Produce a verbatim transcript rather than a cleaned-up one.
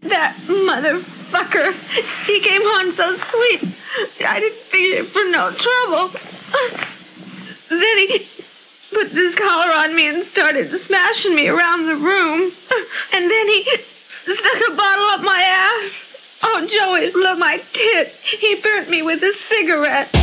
That motherfucker. He came on so sweet. I didn't figure for no trouble. Then he put this collar on me and started smashing me around the room. And then he stuck a bottle up my ass. Oh, Joey, look, my tit. He burnt me with a cigarette.